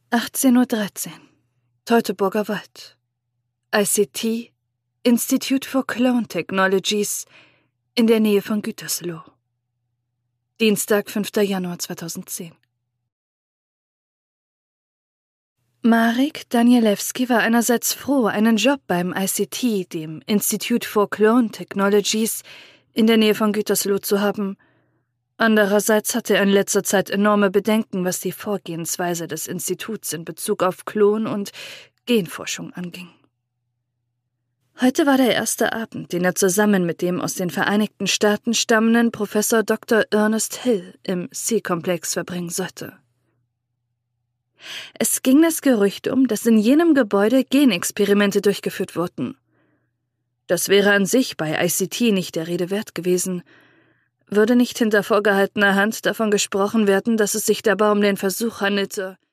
18:13 Uhr. Teutoburger Wald. ICT, Institute for Clone Technologies, in der Nähe von Gütersloh. Dienstag, 5. Januar 2010. Marek Danielewski war einerseits froh, einen Job beim ICT, dem Institute for Clone Technologies, in der Nähe von Gütersloh zu haben. Andererseits hatte er in letzter Zeit enorme Bedenken, was die Vorgehensweise des Instituts in Bezug auf Klon- und Genforschung anging. Heute war der erste Abend, den er zusammen mit dem aus den Vereinigten Staaten stammenden Professor Dr. Ernest Hill im C-Komplex verbringen sollte. Es ging das Gerücht um, dass in jenem Gebäude Genexperimente durchgeführt wurden. Das wäre an sich bei ICT nicht der Rede wert gewesen. Würde nicht hinter vorgehaltener Hand davon gesprochen werden, dass es sich dabei um den Versuch handelte,